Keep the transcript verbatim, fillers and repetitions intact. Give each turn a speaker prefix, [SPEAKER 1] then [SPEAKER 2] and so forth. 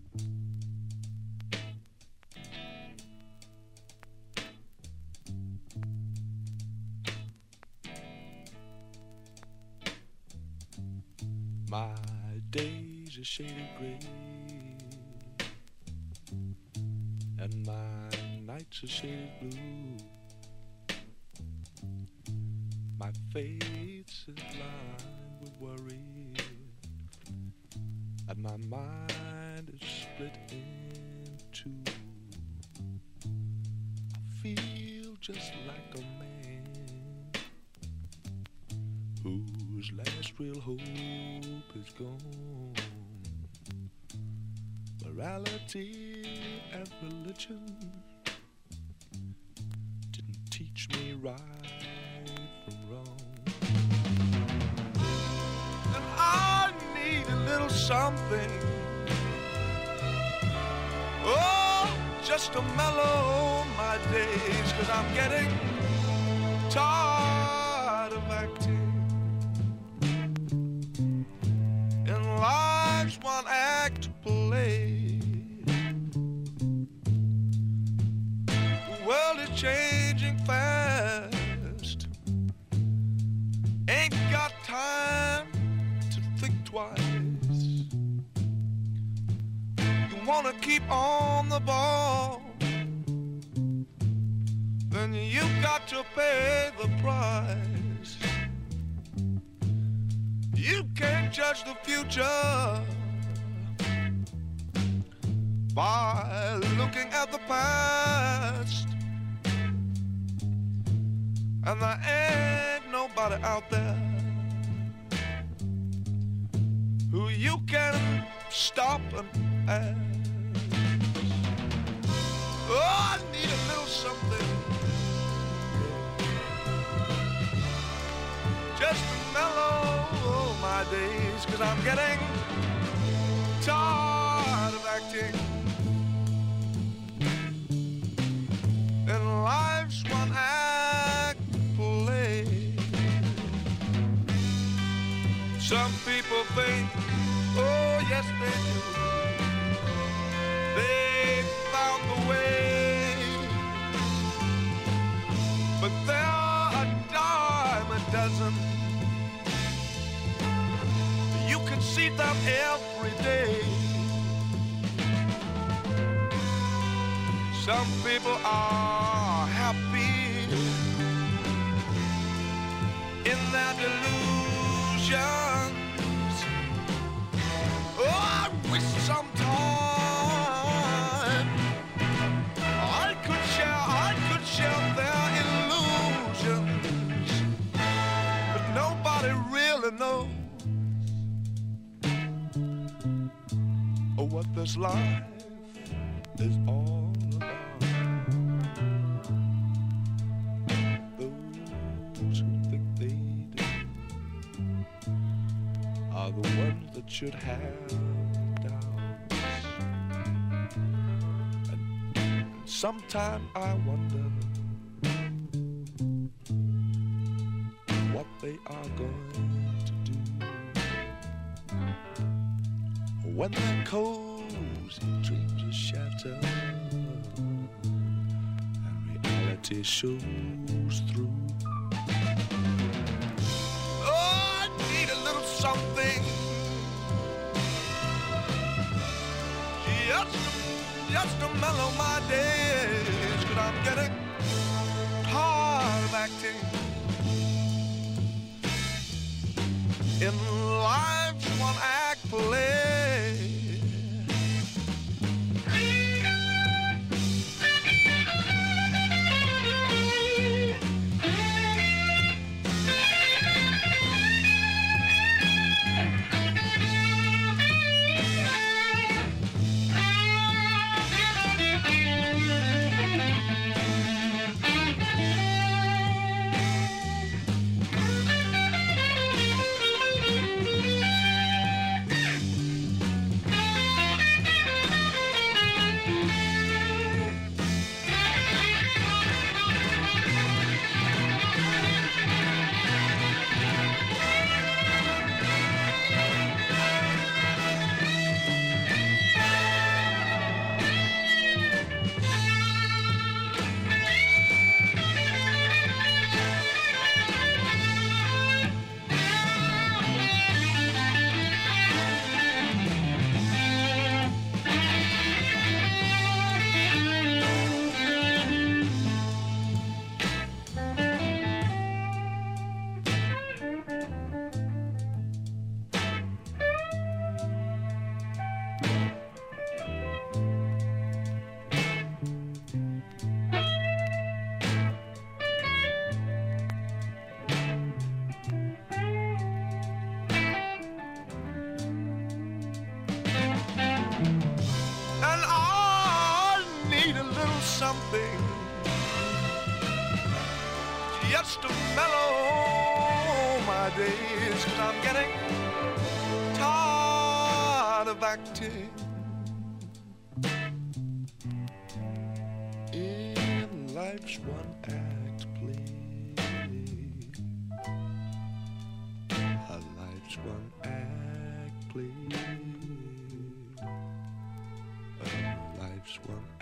[SPEAKER 1] My days are shaded gray, and my nights are shaded blue. My face is lined with worry, and my mind is split in two. I feel just like a man whose last real hope is gone. Morality and religion didn't teach me right from wrong. And I need a little something, oh, just to mellow my days, 'cause I'm getting tired of acting in life's one act play. The world is changing fast, ain't got time to think twice. You wanna keep on the ball, then you got to pay the price. You can't judge the future by looking at the past, and there ain't nobody out there who you can stop and ask. Oh, I need a little something just to mellow my days, 'cause I'm getting tired of acting in life's one act play. Some people think, oh yes they do, they found the way, but they're a dime a dozen. You can see them every day. Some people are happy in their delusions. Oh, I wish sometime I could share, I could share their illusions, but nobody really knows what this life is all about. Those who think they do are the ones that should have doubts. And, and sometimes I wonder what they are going to do when their cozy dreams are shattered and reality shows through. Oh, I need a little something just, just to mellow my days, 'cause I'm getting tired of acting in life's one act play. something just to mellow my days, 'cause I'm getting tired of acting in life's one act play. A life's one act play. A life's one